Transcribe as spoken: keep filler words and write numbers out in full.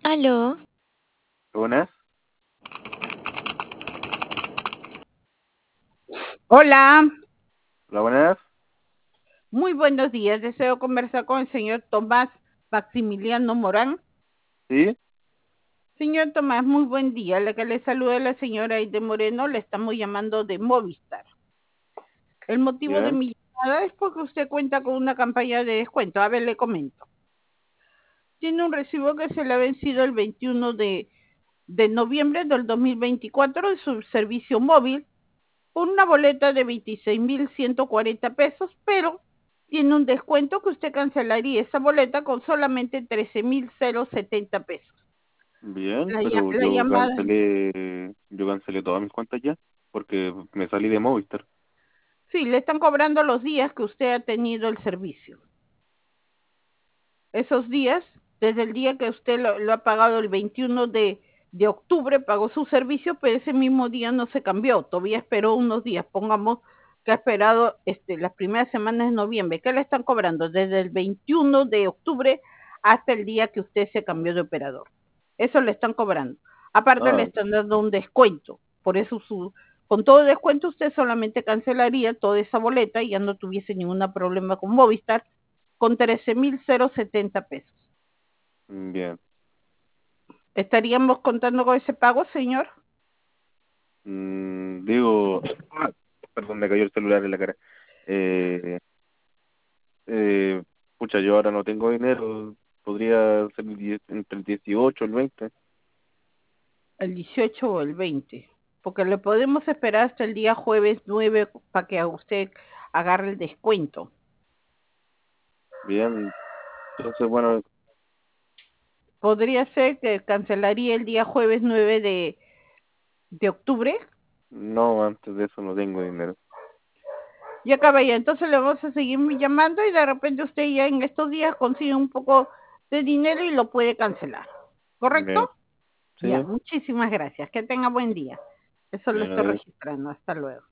Aló, Buenas, Hola, hola, buenas, muy buenos días. Deseo conversar con el señor Tomás Maximiliano Morán. ¿sí? Señor Tomás, muy buen día. La que le saluda la señora Aide Moreno, le estamos llamando de Movistar. El motivo de Bien, mi llamada es porque usted cuenta con una campaña de descuento. A ver, le comento. Tiene un recibo que se le ha vencido el veintiuno de, de noviembre del dos mil veinticuatro de su servicio móvil por una boleta de veintiséis mil ciento cuarenta pesos, pero tiene un descuento que usted cancelaría esa boleta con solamente trece mil setenta pesos. bien, La, pero la yo llamada, cancelé, yo cancelé todas mis cuentas ya, porque me salí de Movistar. sí, le están cobrando los días que usted ha tenido el servicio. Esos días, desde el día que usted lo, lo ha pagado el veintiuno de, de octubre, pagó su servicio, pero ese mismo día no se cambió, todavía esperó unos días, pongamos que ha esperado este, las primeras semanas de noviembre. ¿Qué le están cobrando? Desde el veintiuno de octubre hasta el día que usted se cambió de operador. Eso le están cobrando. Aparte le Ah, están dando un descuento, por eso su, con todo descuento usted solamente cancelaría toda esa boleta y ya no tuviese ningún problema con Movistar con trece mil setenta pesos. bien. ¿Estaríamos contando con ese pago, señor? Mm, digo, ah, perdón, me cayó el celular en la cara. Eh, eh, Pucha, yo ahora no tengo dinero, podría ser el diez entre el dieciocho y el veinte. El dieciocho o el veinte. Porque le podemos esperar hasta el día jueves nueve para que a usted agarre el descuento. Bien, entonces, bueno, Podría ser que cancelaría el día jueves nueve de, de octubre. no, antes de eso no tengo dinero. Y acaba ya. Entonces le vamos a seguir llamando y de repente usted ya en estos días consigue un poco de dinero y lo puede cancelar. ¿Correcto? Bien, Ya, sí, muchísimas gracias. Que tenga buen día. Eso lo bien, estoy adiós. registrando. Hasta luego.